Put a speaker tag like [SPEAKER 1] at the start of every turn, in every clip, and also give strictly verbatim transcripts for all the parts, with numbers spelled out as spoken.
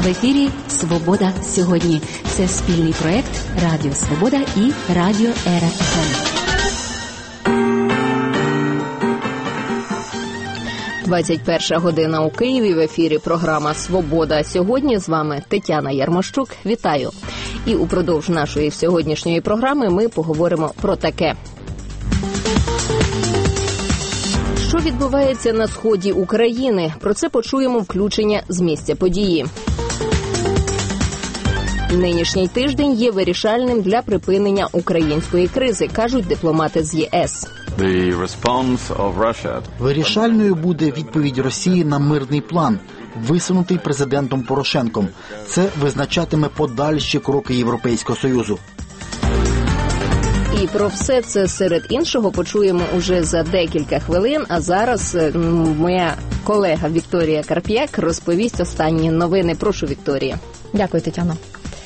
[SPEAKER 1] В ефірі «Свобода сьогодні». Це спільний проект Радіо Свобода і Радіо Ера еф ем.
[SPEAKER 2] двадцять перша година у Києві. В ефірі програма «Свобода сьогодні». З вами Тетяна Ярмощук. Вітаю. І упродовж нашої сьогоднішньої програми ми поговоримо про таке. Що відбувається на сході України? Про це почуємо включення з місця події. Нинішній тиждень є вирішальним для припинення української кризи, кажуть дипломати з є ес.
[SPEAKER 3] Вирішальною буде відповідь Росії на мирний план, висунутий президентом Порошенком. Це визначатиме подальші кроки Європейського Союзу.
[SPEAKER 2] І про все це серед іншого почуємо уже за декілька хвилин. А зараз моя колега Вікторія Карп'як розповість останні новини. Прошу, Вікторія.
[SPEAKER 4] Дякую, Тетяно.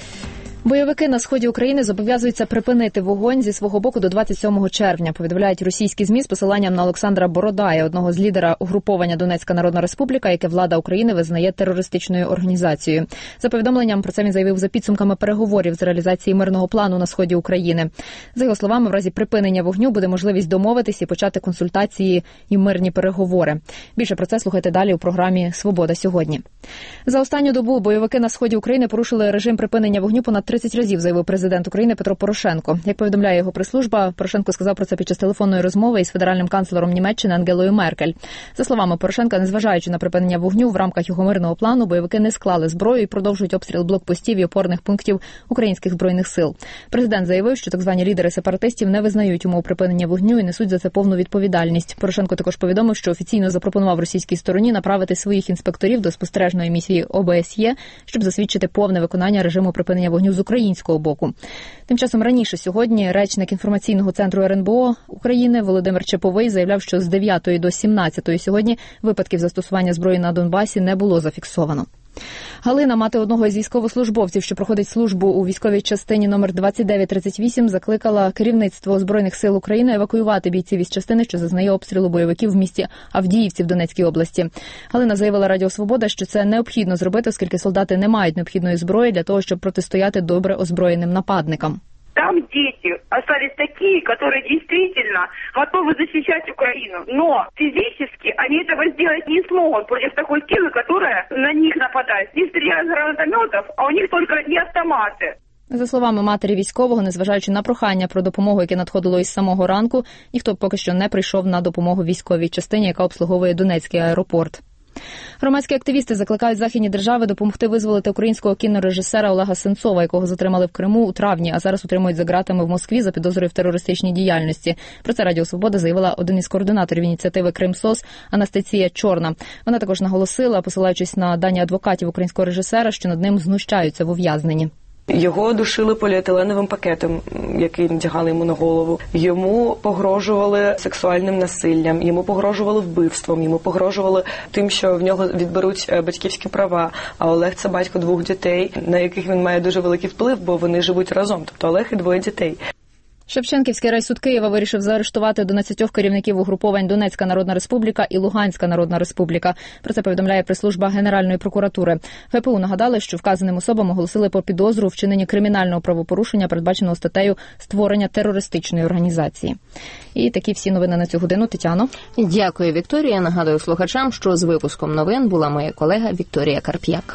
[SPEAKER 4] Бойовики на сході України зобов'язуються припинити вогонь зі свого боку до двадцять сьомого червня, повідомляють російські ЗМІ з посиланням на Олександра Бородая, одного з лідера угруповання Донецька Народна Республіка, яке влада України визнає терористичною організацією. За повідомленням, про це він заявив за підсумками переговорів з реалізації мирного плану на сході України. За його словами, в разі припинення вогню буде можливість домовитись і почати консультації і мирні переговори. Більше про це слухайте далі у програмі «Свобода сьогодні». За останню добу бойовики на сході України порушили режим припинення вогню понад тридцять разів, заявив президент України Петро Порошенко. Як повідомляє його прес-служба, Порошенко сказав про це під час телефонної розмови із федеральним канцлером Німеччини Ангелою Меркель. За словами Порошенка, незважаючи на припинення вогню, в рамках його мирного плану бойовики не склали зброю і продовжують обстріл блокпостів і опорних пунктів українських збройних сил. Президент заявив, що так звані лідери сепаратистів не визнають умов припинення вогню і несуть за це повну відповідальність. Порошенко також повідомив, що офіційно запропонував російській стороні направити своїх інспекторів до спостережної місії о бе ес є, щоб засвідчити повне виконання режиму припинення вогню з українського боку. Тим часом раніше сьогодні речник інформаційного центру ер ен бе о України Володимир Чеповий заявляв, що з дев'ятої до сімнадцятої сьогодні випадків застосування зброї на Донбасі не було зафіксовано. Галина, мати одного із військовослужбовців, що проходить службу у військовій частині номер двадцять дев'ять тридцять вісім, закликала керівництво Збройних сил України евакуювати бійців із частини, що зазнає обстрілу бойовиків в місті Авдіївці в Донецькій області. Галина заявила Радіо Свобода, що це необхідно зробити, оскільки солдати не мають необхідної зброї для того, щоб протистояти добре озброєним нападникам.
[SPEAKER 5] Там дети остались такие, которые действительно готовы защищать Украину. Но физически они этого сделать не смогут против такой силы, которая на них нападает. Не стреляют с гранатометов, а у них только одни автоматы.
[SPEAKER 4] За словами матері військового, незважаючи на прохання про допомогу, яке надходило із самого ранку, ніхто поки що не прийшов на допомогу військовій частині, яка обслуговує Донецький аеропорт. Громадські активісти закликають західні держави допомогти визволити українського кінорежисера Олега Сенцова, якого затримали в Криму у травні, а зараз утримують за ґратами в Москві за підозрою в терористичній діяльності. Про це Радіо Свобода заявила один із координаторів ініціативи «Крим-СОС» Анастасія Чорна. Вона також наголосила, посилаючись на дані адвокатів українського режисера, що над ним знущаються в ув'язненні.
[SPEAKER 6] Його душили поліетиленовим пакетом, який надягали йому на голову. Йому погрожували сексуальним насиллям, йому погрожували вбивством, йому погрожували тим, що в нього відберуть батьківські права. А Олег – це батько двох дітей, на яких він має дуже великий вплив, бо вони живуть разом. Тобто Олег і двоє дітей.
[SPEAKER 4] Шевченківський райсуд Києва вирішив заарештувати одинадцятьох керівників угруповань Донецька Народна Республіка і Луганська Народна Республіка. Про це повідомляє прес-служба Генеральної прокуратури. ге пе у нагадали, що вказаним особам оголосили про підозру у вчиненні кримінального правопорушення, передбаченого статтею «Створення терористичної організації». І такі всі новини на цю годину. Тетяно.
[SPEAKER 2] Дякую, Вікторія. Нагадую слухачам, що з випуском новин була моя колега Вікторія Карп'як.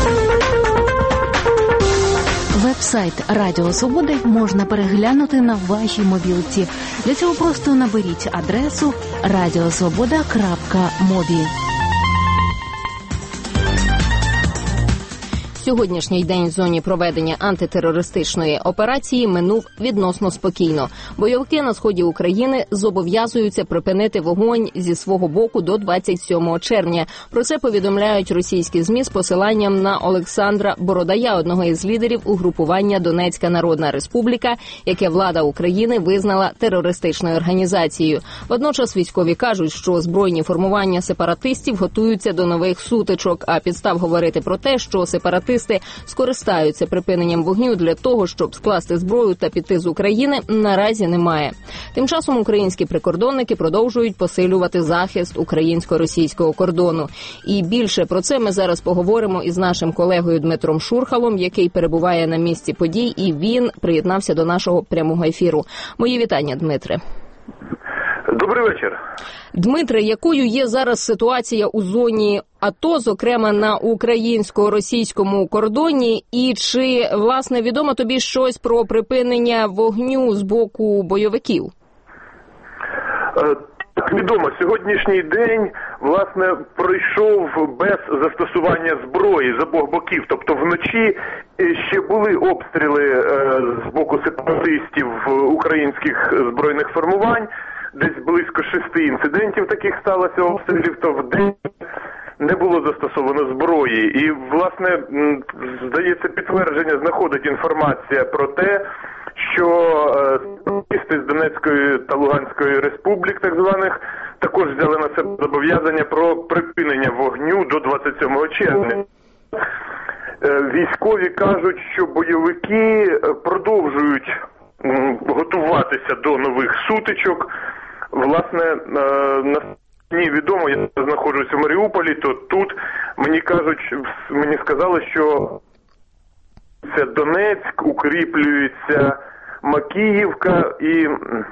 [SPEAKER 1] Веб-сайт Радіо Свободи можна переглянути на вашій мобілці. Для цього просто наберіть адресу радіосвобода крапка мобі.
[SPEAKER 2] Сьогоднішній день в зоні проведення антитерористичної операції минув відносно спокійно. Бойовики на сході України зобов'язуються припинити вогонь зі свого боку до двадцять сьомого червня. Про це повідомляють російські ЗМІ з посиланням на Олександра Бородая, одного із лідерів угрупування Донецька Народна Республіка, яке влада України визнала терористичною організацією. Водночас військові кажуть, що збройні формування сепаратистів готуються до нових сутичок, а підстав говорити про те, що сепаратисти сепаратисти скористаються припиненням вогню для того, щоб скласти зброю та піти з України, наразі немає. Тим часом українські прикордонники продовжують посилювати захист українсько-російського кордону. І більше про це ми зараз поговоримо із нашим колегою Дмитром Шурхалом, який перебуває на місці подій, і він приєднався до нашого прямого ефіру. Мої вітання, Дмитре.
[SPEAKER 7] Добрий вечір.
[SPEAKER 2] Дмитре, якою є зараз ситуація у зоні АТО, зокрема на українсько-російському кордоні, і чи, власне, відомо тобі щось про припинення вогню з боку бойовиків?
[SPEAKER 7] Так, відомо. Сьогоднішній день, власне, пройшов без застосування зброї з обох боків. Тобто вночі ще були обстріли з боку сепаратистів українських збройних формувань. Десь близько шести інцидентів таких сталося обстрілів, то в день не було застосовано зброї. І, власне, здається, підтвердження знаходить інформація про те, що сепаратисти з Донецької та Луганської республік, так званих, також взяли на себе зобов'язання про припинення вогню до двадцять сьомого червня. Військові кажуть, що бойовики продовжують готуватися до нових сутичок. Власне, мені відомо, я знаходжусь у Маріуполі, то тут мені кажуть, мені сказали, що це Донецьк, укріплюється Макіївка, і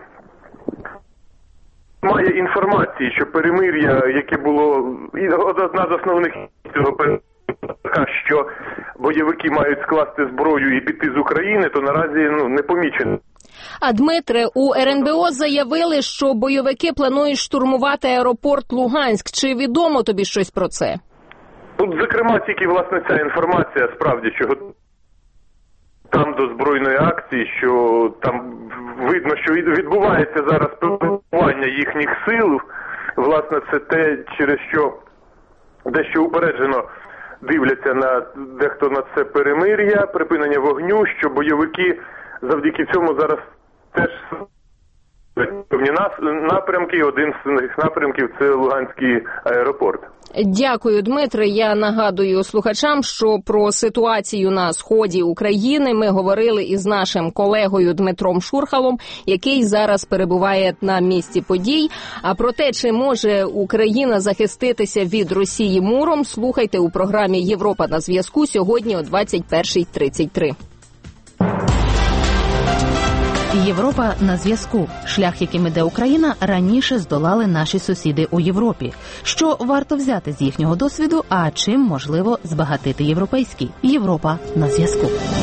[SPEAKER 7] має інформації, що перемир'я, яке було, одна з основних цього перемир'я, що бойовики мають скласти зброю і піти з України, то наразі ну, не помічено.
[SPEAKER 2] А, Дмитре, у ер ен бе о заявили, що бойовики планують штурмувати аеропорт Луганськ. Чи відомо тобі щось про це?
[SPEAKER 7] Тут, зокрема, тільки, власне, ця інформація, справді, що там до збройної акції, що там видно, що відбувається зараз просування їхніх сил. Власне, це те, через що дещо упереджено дивляться на дехто на це перемир'я, припинення вогню, що бойовики завдяки цьому зараз теж певні напрямки. Один з них напрямків – це Луганський аеропорт.
[SPEAKER 2] Дякую, Дмитре. Я нагадую слухачам, що про ситуацію на сході України ми говорили із нашим колегою Дмитром Шурхалом, який зараз перебуває на місці подій. А про те, чи може Україна захиститися від Росії муром, слухайте у програмі «Європа на зв'язку» сьогодні о двадцять перша тридцять три.
[SPEAKER 1] Європа на зв'язку. Шлях, яким іде Україна, раніше здолали наші сусіди у Європі. Що варто взяти з їхнього досвіду, а чим можливо збагатити європейський? Європа на зв'язку.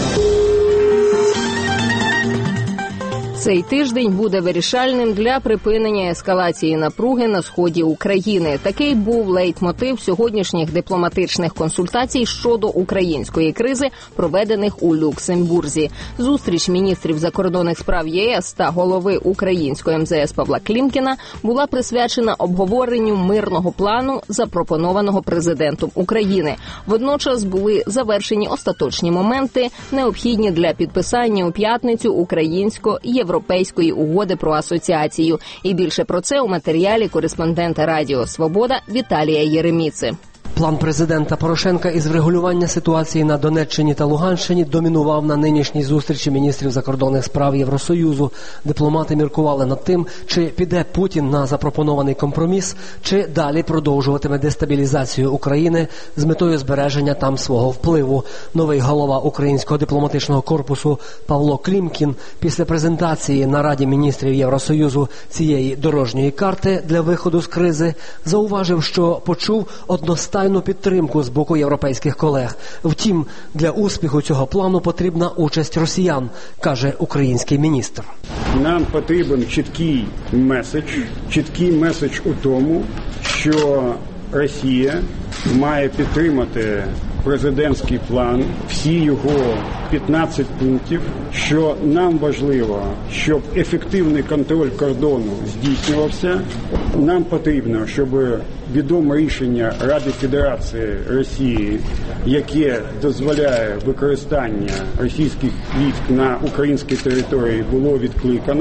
[SPEAKER 2] Цей тиждень буде вирішальним для припинення ескалації напруги на сході України. Такий був лейтмотив сьогоднішніх дипломатичних консультацій щодо української кризи, проведених у Люксембурзі. Зустріч міністрів закордонних справ є ес та голови української ем зе ес Павла Клімкіна була присвячена обговоренню мирного плану, запропонованого президентом України. Водночас були завершені остаточні моменти, необхідні для підписання у п'ятницю українсько-європейської Європейської угоди про асоціацію. І більше про це у матеріалі кореспондента Радіо Свобода Віталія Єреміци.
[SPEAKER 8] План президента Порошенка із врегулювання ситуації на Донеччині та Луганщині домінував на нинішній зустрічі міністрів закордонних справ Євросоюзу. Дипломати міркували над тим, чи піде Путін на запропонований компроміс, чи далі продовжуватиме дестабілізацію України з метою збереження там свого впливу. Новий голова українського дипломатичного корпусу Павло Клімкін після презентації на Раді міністрів Євросоюзу цієї дорожньої карти для виходу з кризи зауважив, що почув одностайну підтримку з боку європейських колег. Втім, для успіху цього плану потрібна участь росіян, каже український міністр.
[SPEAKER 9] Нам потрібен чіткий меседж, чіткий меседж у тому, що Росія має підтримати президентський план, всі його п'ятнадцять пунктів, що нам важливо, щоб ефективний контроль кордону здійснювався. Нам потрібно, щоб відоме рішення Ради Федерації Росії, яке дозволяє використання російських військ на українській території, було відкликано.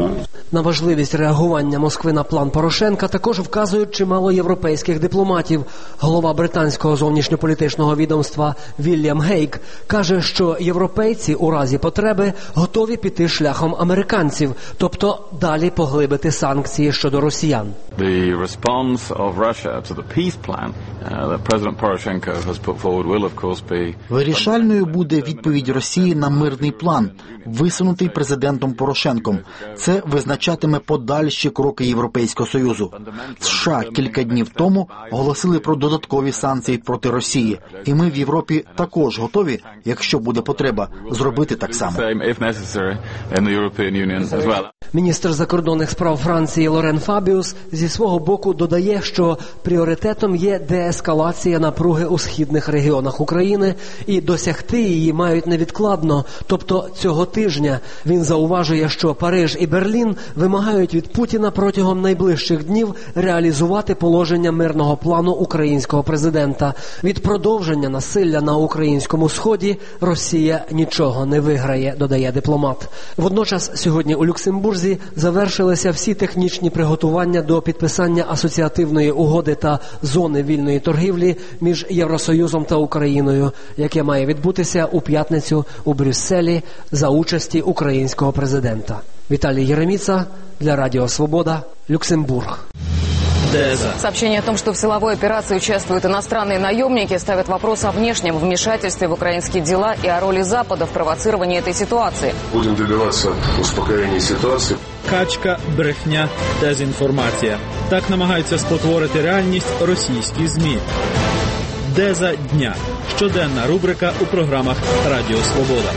[SPEAKER 8] На важливість реагування Москви на план Порошенка також вказують чимало європейських дипломатів. Голова британського зовнішньополітичного відомства Вільям Гейк каже, що європейці у разі потреби готові піти шляхом американців, тобто далі поглибити санкції щодо росіян.
[SPEAKER 10] The response of Russia to the peace plan uh, that President Poroshenko has put forward will, of course, be...
[SPEAKER 3] Вирішальною буде відповідь Росії на мирний план, висунутий президентом Порошенком. Це визначатиме подальші кроки Європейського Союзу. США кілька днів тому оголосили про додаткові санкції проти Росії. І ми в Європі також готові, якщо буде потреба, зробити так само.
[SPEAKER 8] Міністр закордонних справ Франції Лорен Фабіус зі свого боку додає, що пріоритетом є деескалація напруги у східних регіонах України і досягти її мають невідкладно, тобто цього тижня. Він зауважує, що Париж і Берлін вимагають від Путіна протягом найближчих днів реалізувати положення мирного плану українського президента. Від продовження насилля на українському сході Росія нічого не виграє, додає дипломат. Водночас сьогодні у Люксембурзі завершилися всі технічні приготування до підписання асоціативної угоди та зони вільної торгівлі між Євросоюзом та Україною, яке має відбутися у п'ятницю у Брюсселі за участі українського президента. Віталій Єреміца для Радіо Свобода, Люксембург.
[SPEAKER 11] Сообщение о том, что в силовой операции участвуют иностранные наемники, ставит вопрос о внешнем вмешательстве в украинские дела и о роли Запада в провоцировании этой ситуации.
[SPEAKER 12] Будем добиваться успокоения ситуации.
[SPEAKER 13] Качка, брехня, дезінформація. Так намагаються спотворити реальність російські ЗМІ. Деза дня. Щоденна рубрика у програмах Радіо Свобода.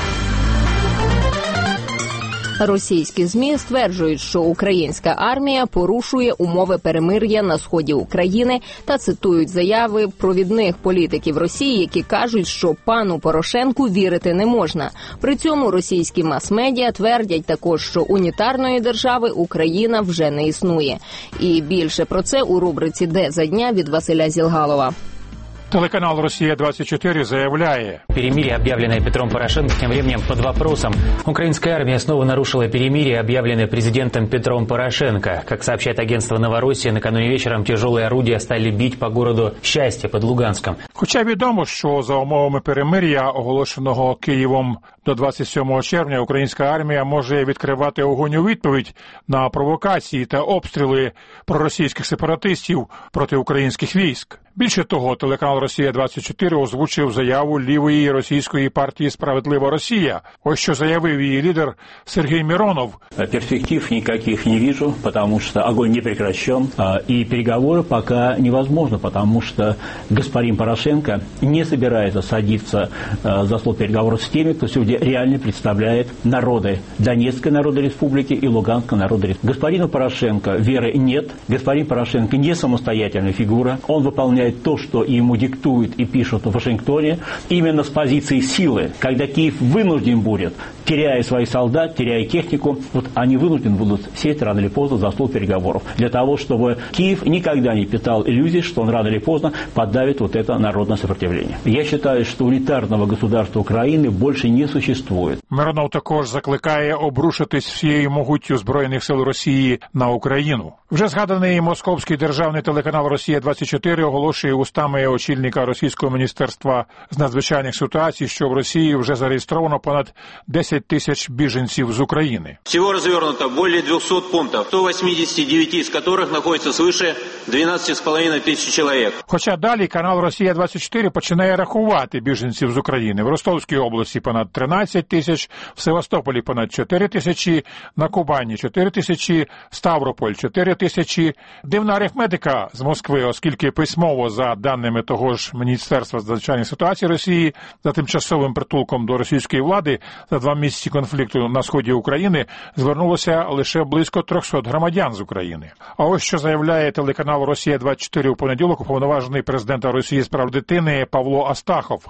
[SPEAKER 2] Російські ЗМІ стверджують, що українська армія порушує умови перемир'я на сході України та цитують заяви провідних політиків Росії, які кажуть, що пану Порошенку вірити не можна. При цьому російські мас-медіа твердять також, що унітарної держави Україна вже не існує. І більше про це у рубриці «Де за дня» від Василя Зілгалова.
[SPEAKER 14] Телеканал «Россия-двадцать четыре» заявляет:
[SPEAKER 15] перемирие, объявленное Петром Порошенко, тем временем под вопросом. Украинская армия снова нарушила перемирие, объявленное президентом Петром Порошенко. Как сообщает агентство «Новороссия», накануне вечером тяжелые орудия стали бить по городу Счастье под Луганском.
[SPEAKER 14] Хоча відомо, що за умовами перемир'я, оголошеного Києвом до двадцять сьомого червня, українська армія може відкривати огонь у відповідь на провокації та обстріли проросійських сепаратистів проти українських військ. Більше того, телеканал «Россия-двадцять чотири» озвучив заяву лівої російської партії «Справедлива Росія». Ось що заявив її лідер Сергій Миронов.
[SPEAKER 16] Перспектив никаких не вижу, потому что огонь не прекращен, и переговоры пока невозможно, потому что господин Порошенко не собирается садиться за стол переговоров с теми, кто сегодня реально представляет народы Донецкой Народной Республики и Луганской Народной Республики. Господину Порошенко веры нет, господин Порошенко не самостоятельная фигура, он выполняет то, что ему диктуют и пишут в Вашингтоне, именно с позиции силы. Когда Киев вынужден будет, теряя своих солдат, теряя технику, вот они вынуждены будут сесть рано или поздно за стол переговоров. Для того, чтобы Киев никогда не питал иллюзий, что он рано или поздно подавит вот это народное сопротивление. Я считаю, что унитарного государства Украины больше не существует.
[SPEAKER 14] Миронов також закликає обрушитись всією могуттю Збройних сил Росії на Україну. Вже згаданий московський державний телеканал «Росія-двадцять чотири» оголошує устами очільника Російського міністерства з надзвичайних ситуацій, що в Росії вже зареєстровано понад десять тисяч біженців з України.
[SPEAKER 17] Всього розвернуто більше двісті пунктів, сто вісімдесят дев'ять з яких знаходяться свише дванадцять з половиною тисяч чоловік.
[SPEAKER 14] Хоча далі канал «Росія-двадцять чотири» починає рахувати біженців з України. В Ростовській області понад тринадцять тисяч, в Севастополі понад чотири тисячі, на Кубані чотири тисячі, Ставрополь чотири тисячі. Дивна арифметика з Москви, оскільки письмово, за даними того ж Міністерства з надзвичайних ситуацій Росії, за тимчасовим притулком до російської влади за два місяці конфлікту на сході України звернулося лише близько триста громадян з України. А ось що заявляє телеканал «Росія-двадцять чотири» у понеділок уповноважений президента Росії з прав дитини Павло Астахов.
[SPEAKER 12] Отсутствие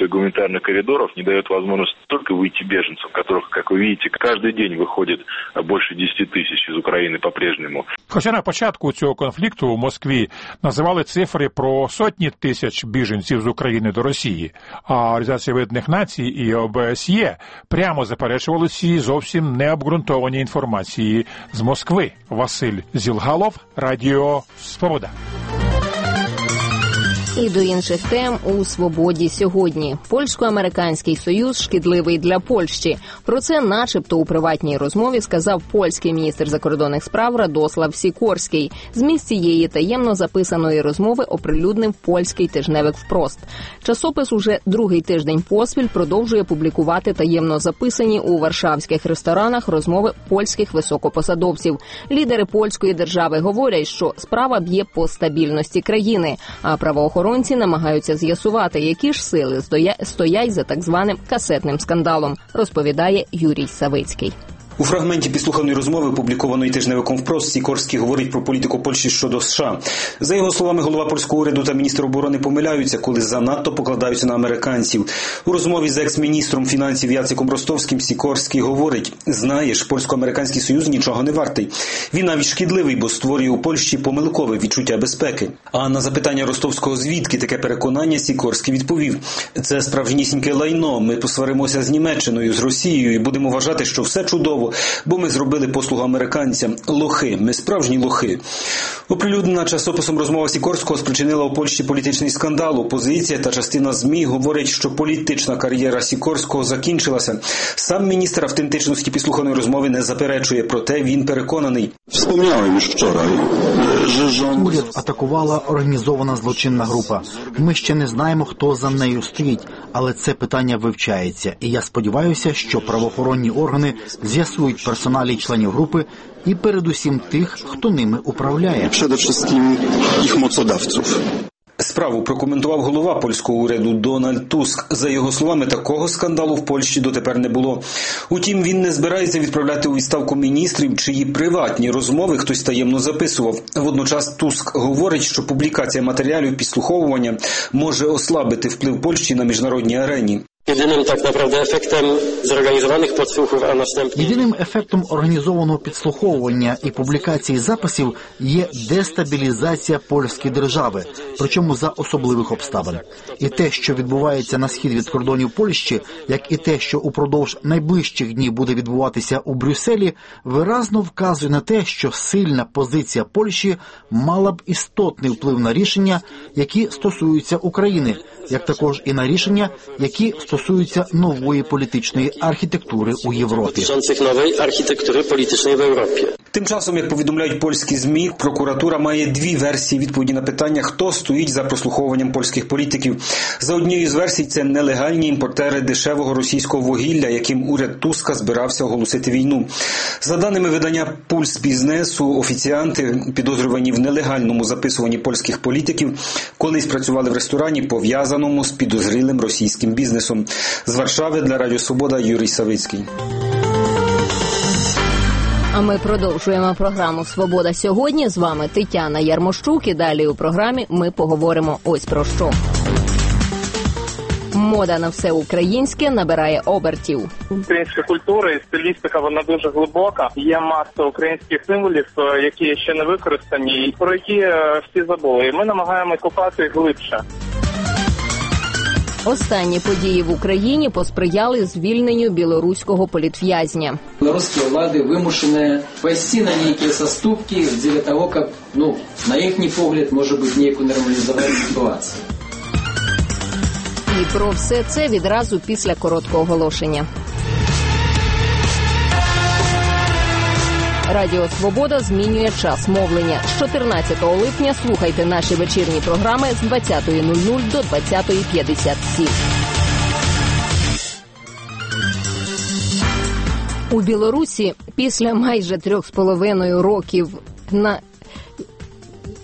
[SPEAKER 12] гуманитарных коридоров не дает возможность не только выйти беженцам, которых, как вы видите, каждый день выходит больше десяти тысяч из Украины по-прежнему.
[SPEAKER 14] Хоча на початку цього конфлікту у Москві називали цифри про сотні тисяч біженців з України до Росії, а Організація Об'єднаних Націй і О Б С Є прямо заперечували ці зовсім необґрунтовані інформації з Москви. Василь Зілгалов, Радіо Свобода.
[SPEAKER 2] І до інших тем у «Свободі» сьогодні. Польсько-американський союз шкідливий для Польщі. Про це начебто у приватній розмові сказав польський міністр закордонних справ Радослав Сікорський. Зміст цієї таємно записаної розмови оприлюднив польський тижневик «Впрост». Часопис уже другий тиждень поспіль продовжує публікувати таємно записані у варшавських ресторанах розмови польських високопосадовців. Лідери польської держави говорять, що справа б'є по стабільності країни, а правоохоронці Охоронці намагаються з'ясувати, які ж сили стоять за так званим касетним скандалом, розповідає Юрій Савицький.
[SPEAKER 18] У фрагменті підслуханої розмови, опублікованої тижневиком «Впрост», Сікорський говорить про політику Польщі щодо США. За його словами, голова польського уряду та міністр оборони помиляються, коли занадто покладаються на американців. У розмові з екс-міністром фінансів Яциком Ростовським Сікорський говорить: «Знаєш, польсько-американський союз нічого не вартий. Він навіть шкідливий, бо створює у Польщі помилкове відчуття безпеки». А на запитання Ростовського, звідки таке переконання, Сікорський відповів: «Це справжнісіньке лайно. Ми посваримося з Німеччиною, з Росією і будемо вважати, що все чудово, бо ми зробили послугу американцям. Лохи. Ми справжні лохи». Оприлюднена часописом розмова Сікорського спричинила у Польщі політичний скандал. Опозиція та частина ЗМІ говорять, що політична кар'єра Сікорського закінчилася. Сам міністр автентичності підслуханої розмови не заперечує, проте він переконаний.
[SPEAKER 3] Уряд атакувала організована злочинна група. Ми ще не знаємо, хто за нею стоїть, але це питання вивчається. І я сподіваюся, що правоохоронні органи з'ясують персоналі членів групи і передусім тих, хто ними управляє.
[SPEAKER 18] Przede wszystkim ich mocodawców. Справу прокоментував голова польського уряду Дональд Туск. За його словами, такого скандалу в Польщі дотепер не було. Утім, він не збирається відправляти у відставку міністрів, чиї приватні розмови хтось таємно записував. Водночас Туск говорить, що публікація матеріалів підслуховування може ослабити вплив Польщі на міжнародній арені.
[SPEAKER 19] Єдиним так naprawdę ефектом зорганізованих підслухів, а наступні...
[SPEAKER 3] Єдиним ефектом організованого підслуховування і публікації записів є дестабілізація польської держави, причому за особливих обставин. І те, що відбувається на схід від кордонів Польщі, як і те, що упродовж найближчих днів буде відбуватися у Брюсселі, виразно вказує на те, що сильна позиція Польщі мала б істотний вплив на рішення, які стосуються України, як також і на рішення, які стосуються нової політичної архітектури у Європі.
[SPEAKER 19] Нової архітектури політичної в Європі.
[SPEAKER 18] Тим часом, як повідомляють польські ЗМІ, прокуратура має дві версії відповіді на питання, хто стоїть за прослуховуванням польських політиків. За однією з версій, це нелегальні імпортери дешевого російського вугілля, яким уряд Туска збирався оголосити війну. За даними видання «Пульс бізнесу», офіціанти, підозрювані в нелегальному записуванні польських політиків, колись працювали в ресторані, пов'язаному з підозрілим російським бізнесом. З Варшави для Радіо Свобода Юрій Савицький.
[SPEAKER 2] А ми продовжуємо програму «Свобода сьогодні». З вами Тетяна Ярмощук. І далі у програмі ми поговоримо ось про що. Мода на все українське набирає обертів.
[SPEAKER 20] Українська культура і стилістика, вона дуже глибока. Є маса українських символів, які ще не використані, про які всі забули. І ми намагаємося копати їх глибше.
[SPEAKER 2] Останні події в Україні посприяли звільненню білоруського політв'язня.
[SPEAKER 21] Білоруські влади вимушені пойти на деякі заступки для того, як, ну, на їхній погляд, може бути ніяку нормалізувати ситуацію.
[SPEAKER 2] І про все це відразу після короткого оголошення. Радіо «Свобода» змінює час мовлення. З чотирнадцятого липня слухайте наші вечірні програми з двадцятої нуль нуль до двадцятої п'ятдесят сім. У Білорусі після майже трьох з половиною років на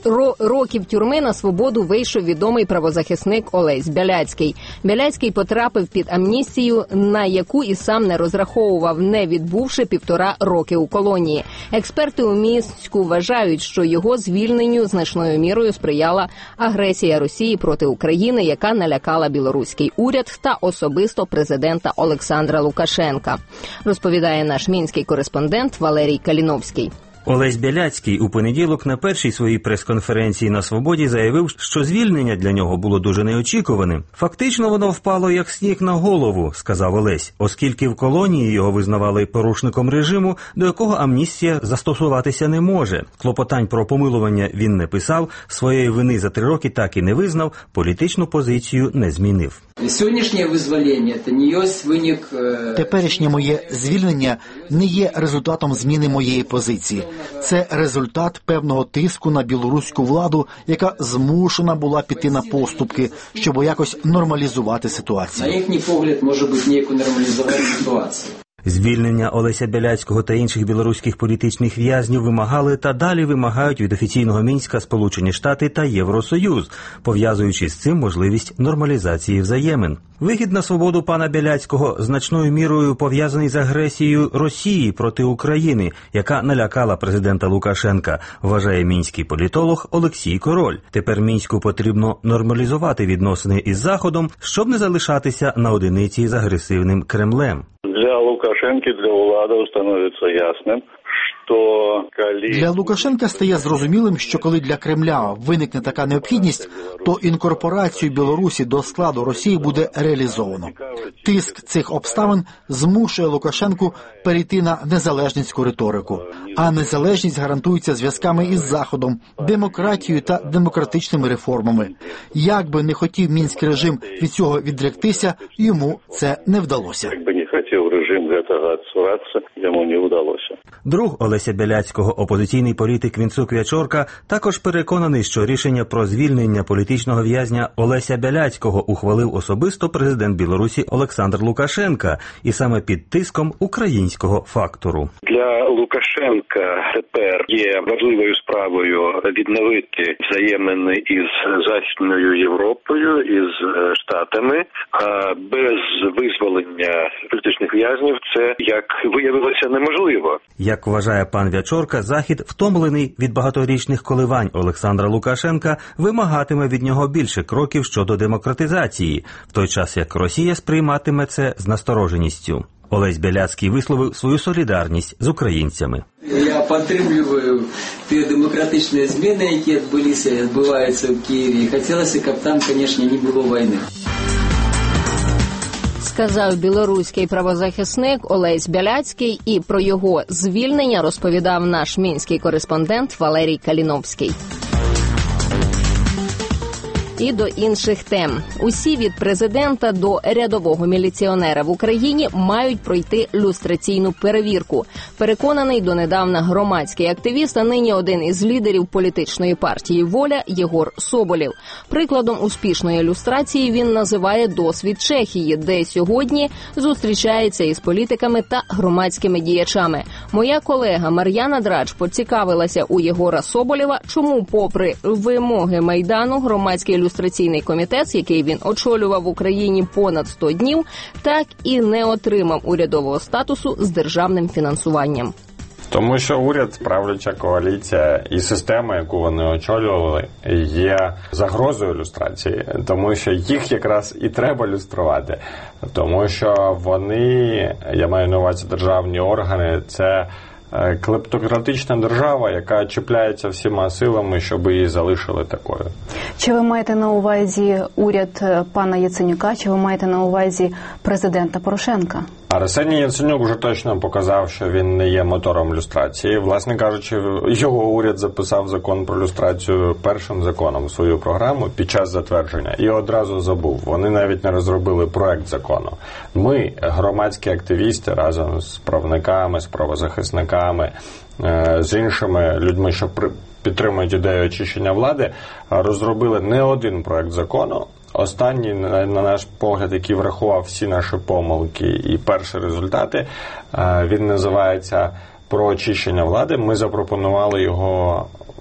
[SPEAKER 2] ро- років тюрми на свободу вийшов відомий правозахисник Олесь Біляцький. Біляцький потрапив під амністію, на яку і сам не розраховував, не відбувши півтора роки у колонії. Експерти у Мінську вважають, що його звільненню значною мірою сприяла агресія Росії проти України, яка налякала білоруський уряд та особисто президента Олександра Лукашенка, розповідає наш мінський кореспондент Валерій Каліновський.
[SPEAKER 5] Олесь Біляцький у понеділок на першій своїй прес-конференції на «Свободі» заявив, що звільнення для нього було дуже неочікуваним. «Фактично воно впало як сніг на голову», – сказав Олесь, оскільки в колонії його визнавали порушником режиму, до якого амністія застосуватися не може. Клопотань про помилування він не писав, своєї вини за три роки так і не визнав, політичну позицію не змінив.
[SPEAKER 21] Сьогоднішнє визволення – це не є виник...
[SPEAKER 3] Теперішнє моє звільнення не є результатом зміни моєї позиції. Це результат певного тиску на білоруську владу, яка змушена була піти на поступки, щоб якось нормалізувати ситуацію.
[SPEAKER 21] На їхній погляд, може бути, ніяку нормалізувати ситуацію.
[SPEAKER 5] Звільнення Олеся Біляцького та інших білоруських політичних в'язнів вимагали та далі вимагають від офіційного Мінська Сполучені Штати та Євросоюз, пов'язуючи з цим можливість нормалізації взаємин. Вихід на свободу пана Біляцького значною мірою пов'язаний з агресією Росії проти України, яка налякала президента Лукашенка, вважає мінський політолог Олексій Король. Тепер Мінську потрібно нормалізувати відносини із Заходом, щоб не залишатися на одиниці з агресивним Кремлем.
[SPEAKER 12] Для Лукашенки, для влади становиться ясним, що коли...
[SPEAKER 3] Для Лукашенка стає зрозумілим, що коли для Кремля виникне така необхідність, то інкорпорацію Білорусі до складу Росії буде реалізовано. Тиск цих обставин змушує Лукашенку перейти на незалежницьку риторику. А незалежність гарантується зв'язками із Заходом, демократією та демократичними реформами. Як би не хотів мінський режим від цього відректися, йому це не вдалося.
[SPEAKER 12] Як би не хотів режим від цього відсуватися, йому не вдалося.
[SPEAKER 5] Друг Олеся Біляцького, опозиційний політик Вінцук В'ячорка, також переконаний, що рішення про звільнення політичного в'язня Олеся Біляцького ухвалив особисто президент Білорусі Олександр Лукашенка, і саме під тиском українського фактору.
[SPEAKER 12] Для Лукашенка тепер є важливою справою відновити взаємини із Західною Європою, із Штатами. А без визволення політичних в'язнів це, як виявилося, неможливо.
[SPEAKER 5] Як вважає пан В'ячорка, Захід, втомлений від багаторічних коливань Олександра Лукашенка, вимагатиме від нього більше кроків щодо демократизації, в той час як Росія сприйматиме це з настороженістю. Олесь Біляцький висловив свою солідарність з українцями.
[SPEAKER 21] Я підтримую ті демократичні зміни, які відбулися, відбуваються в Києві. Хотілося, щоб там, звісно, не було війни.
[SPEAKER 2] Сказав білоруський правозахисник Олесь Біляцький, і про його звільнення розповідав наш мінський кореспондент Валерій Каліновський. І до інших тем. Усі від президента до рядового міліціонера в Україні мають пройти люстраційну перевірку. Переконаний донедавна громадський активіст, а нині один із лідерів політичної партії «Воля» Єгор Соболєв. Прикладом успішної люстрації він називає досвід Чехії, де сьогодні зустрічається із політиками та громадськими діячами. Моя колега Мар'яна Драч поцікавилася у Єгора Соболєва, чому попри вимоги Майдану громадський ілюстраційний комітет, який він очолював в Україні понад сто днів, так і не отримав урядового статусу з державним фінансуванням.
[SPEAKER 22] Тому що уряд, правляча коаліція і система, яку вони очолювали, є загрозою люстрації, тому що їх якраз і треба люструвати. Тому що вони, я маю на увазі державні органи, це клептократична держава, яка чіпляється всіма силами, щоб її залишили такою.
[SPEAKER 23] Чи ви маєте на увазі уряд пана Яценюка, чи ви маєте на увазі президента Порошенка?
[SPEAKER 22] Арсеній Яценюк вже точно показав, що він не є мотором люстрації. Власне кажучи, його уряд записав закон про люстрацію першим законом в свою програму під час затвердження і одразу забув. Вони навіть не розробили проект закону. Ми, громадські активісти, разом з правниками, з правозахисниками, з іншими людьми, що підтримують ідею очищення влади, розробили не один проект закону. Останній, на наш погляд, який врахував всі наші помилки і перші результати, він називається «Про очищення влади». Ми запропонували його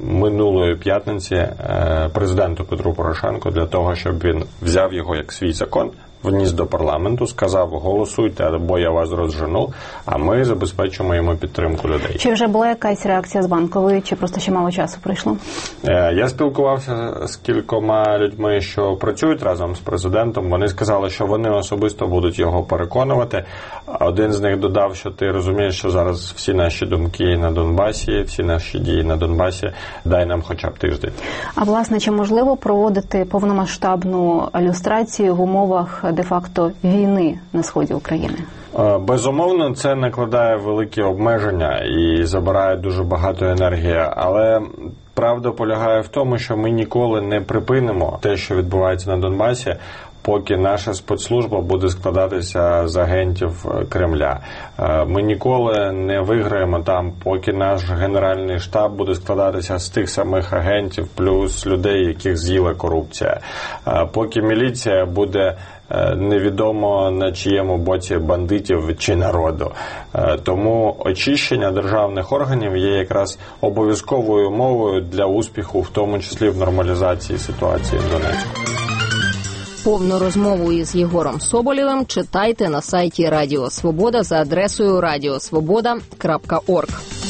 [SPEAKER 22] минулої п'ятниці президенту Петру Порошенку для того, щоб він взяв його як свій закон, вніс до парламенту, сказав: голосуйте, або я вас розжену, а ми забезпечимо йому підтримку людей.
[SPEAKER 23] Чи вже була якась реакція з Банкової, чи просто ще мало часу пройшло?
[SPEAKER 22] Я спілкувався з кількома людьми, що працюють разом з президентом. Вони сказали, що вони особисто будуть його переконувати. Один з них додав, що ти розумієш, що зараз всі наші думки на Донбасі, всі наші дії на Донбасі, дай нам хоча б тиждень.
[SPEAKER 23] А власне, чи можливо проводити повномасштабну люстрацію в умовах де-факто війни на сході України?
[SPEAKER 22] Безумовно, це накладає великі обмеження і забирає дуже багато енергії, але правда полягає в тому, що ми ніколи не припинимо те, що відбувається на Донбасі, поки наша спецслужба буде складатися з агентів Кремля. Ми ніколи не виграємо там, поки наш Генеральний штаб буде складатися з тих самих агентів, плюс людей, яких з'їла корупція. Поки міліція буде невідомо на чиєму боці бандитів чи народу. Тому очищення державних органів є якраз обов'язковою умовою для успіху, в тому числі в нормалізації ситуації в Донецьку.
[SPEAKER 2] Повну розмову із Єгором Соболєвим читайте на сайті Радіо Свобода за адресою радіосвобода крапка орг.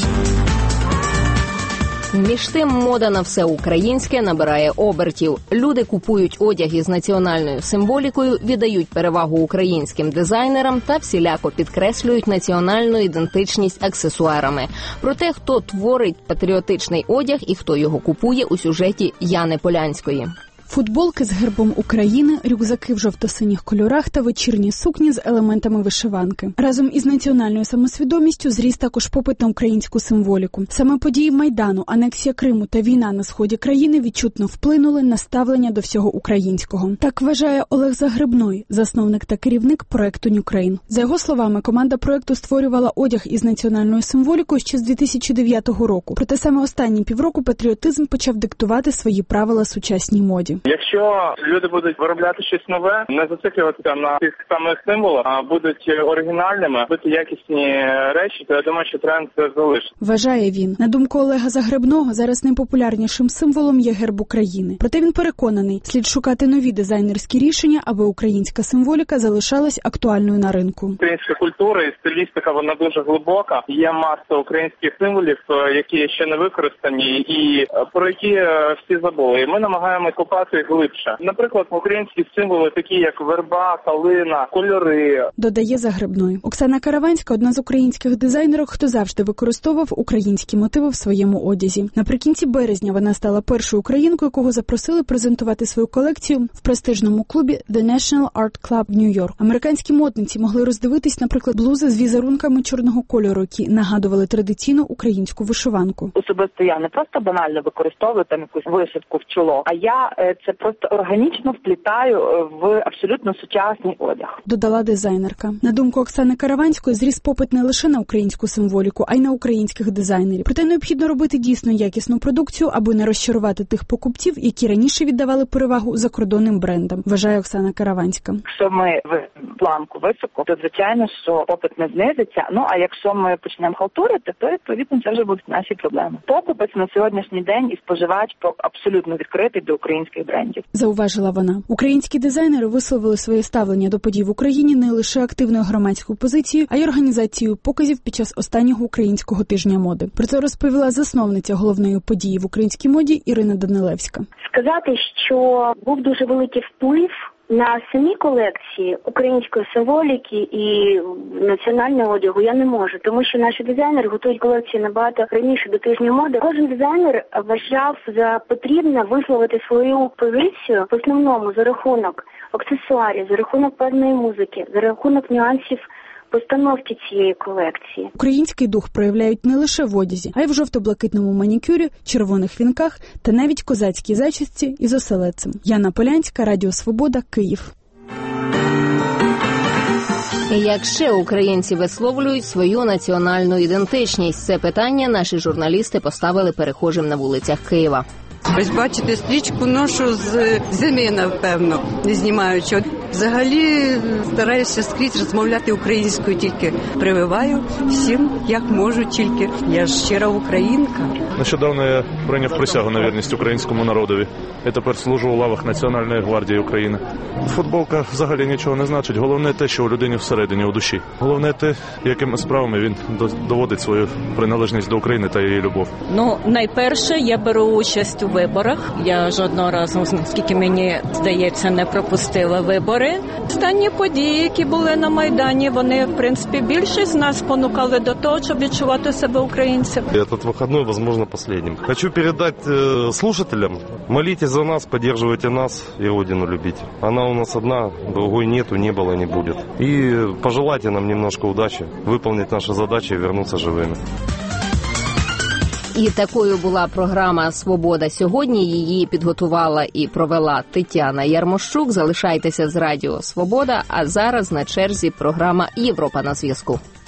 [SPEAKER 2] Між тим, мода на все українське набирає обертів. Люди купують одяг із національною символікою, віддають перевагу українським дизайнерам та всіляко підкреслюють національну ідентичність аксесуарами. Про те, хто творить патріотичний одяг і хто його купує, у сюжеті Яни Полянської.
[SPEAKER 4] Футболки з гербом України, рюкзаки в жовто-синіх кольорах та вечірні сукні з елементами вишиванки. Разом із національною самосвідомістю зріс також попит на українську символіку. Саме події Майдану, анексія Криму та війна на сході країни відчутно вплинули на ставлення до всього українського. Так вважає Олег Загребной, засновник та керівник проекту Нюкрейн. За його словами, команда проекту створювала одяг із національною символікою ще з дві тисячі дев'ятого року. Проте саме останні півроку патріотизм почав диктувати свої правила сучасній моді.
[SPEAKER 20] Якщо люди будуть виробляти щось нове, не зациклюватися на тих самих символах, а будуть оригінальними, робити якісні речі, то я думаю, що тренд залишиться.
[SPEAKER 4] Вважає він. На думку Олега Загребного, зараз найпопулярнішим символом є герб України. Проте він переконаний, слід шукати нові дизайнерські рішення, аби українська символіка залишалась актуальною на ринку.
[SPEAKER 20] Українська культура і стилістика, вона дуже глибока. Є маса українських символів, які ще не використані і про які всі забули. І ми намагаємося купати глибше. Наприклад, українські символи, такі як верба, калина, кольори.
[SPEAKER 4] Додає Загребной. Оксана Караванська – одна з українських дизайнерок, хто завжди використовував українські мотиви в своєму одязі. Наприкінці березня вона стала першою українкою, кого запросили презентувати свою колекцію в престижному клубі The National Art Club в Нью-Йорк. Американські модниці могли роздивитись, наприклад, блузи з візерунками чорного кольору, які нагадували традиційну українську вишиванку.
[SPEAKER 6] Особисто я не просто банально використовую там якусь вишивку в чоло, а я це просто органічно вплітаю в абсолютно сучасний одяг.
[SPEAKER 4] Додала дизайнерка. На думку Оксани Караванської, зріс попит не лише на українську символіку, а й на українських дизайнерів. Проте необхідно робити дійсно якісну продукцію, аби не розчарувати тих покупців, які раніше віддавали перевагу закордонним брендам, вважає Оксана Караванська.
[SPEAKER 6] Якщо ми в планку високо, то звичайно, що попит не знизиться. Ну, а якщо ми почнемо халтурити, то відповідно це вже будуть наші проблеми. Покупець на сьогоднішній день і споживач абсолютно відкритий до українських брендів.
[SPEAKER 4] Зауважила вона. Українські дизайнери висловили своє ставлення до подій в Україні не лише активною громадською позицією, а й організацією показів під час останнього українського тижня моди. Про це розповіла засновниця головної події в українській моді Ірина Данилевська.
[SPEAKER 7] Сказати, що був дуже великий вплив на самі колекції української символіки і національного одягу я не можу, тому що наші дизайнери готують колекції набагато раніше до тижня моди. Кожен дизайнер вважав за потрібне висловити свою позицію в основному за рахунок аксесуарів, за рахунок певної музики, за рахунок нюансів постановки цієї колекції.
[SPEAKER 4] Український дух проявляють не лише в одязі, а й в жовто-блакитному манікюрі, червоних вінках та навіть козацькій зачісті із оселедцем. Яна Полянська, Радіо Свобода, Київ.
[SPEAKER 2] Як ще українці висловлюють свою національну ідентичність? Це питання наші журналісти поставили перехожим на вулицях Києва.
[SPEAKER 1] Ось бачите, стрічку ношу з зими, напевно, не знімаючи. Взагалі стараюся скрізь розмовляти українською, тільки прививаю всім, як можу, тільки. Я ж щира українка.
[SPEAKER 9] Нещодавно я прийняв присягу на вірність українському народові. Я тепер служу у лавах Національної гвардії України. Футболка взагалі нічого не значить. Головне те, що у людині всередині, у душі. Головне те, якими справами він доводить свою приналежність до України та її любов.
[SPEAKER 10] Ну, найперше, я беру участь у виборах. Я жодного разу, наскільки мені здається, не пропустила вибори. Останні події, які були на Майдані, вони, в принципі, більшість з нас спонукали до того, щоб відчувати себе українцем.
[SPEAKER 24] Этот выходной, возможно, последним. Хочу передать э, слушателям: молитесь за нас, поддерживайте нас и Родину любите. Она у нас одна, другой нету, не было, не будет. И пожелайте нам немножко удачи, выполнить наши задачи и вернуться живыми.
[SPEAKER 2] І такою була програма «Свобода сьогодні». Її підготувала і провела Тетяна Ярмощук. Залишайтеся з Радіо Свобода, а зараз на черзі програма «Європа на зв'язку».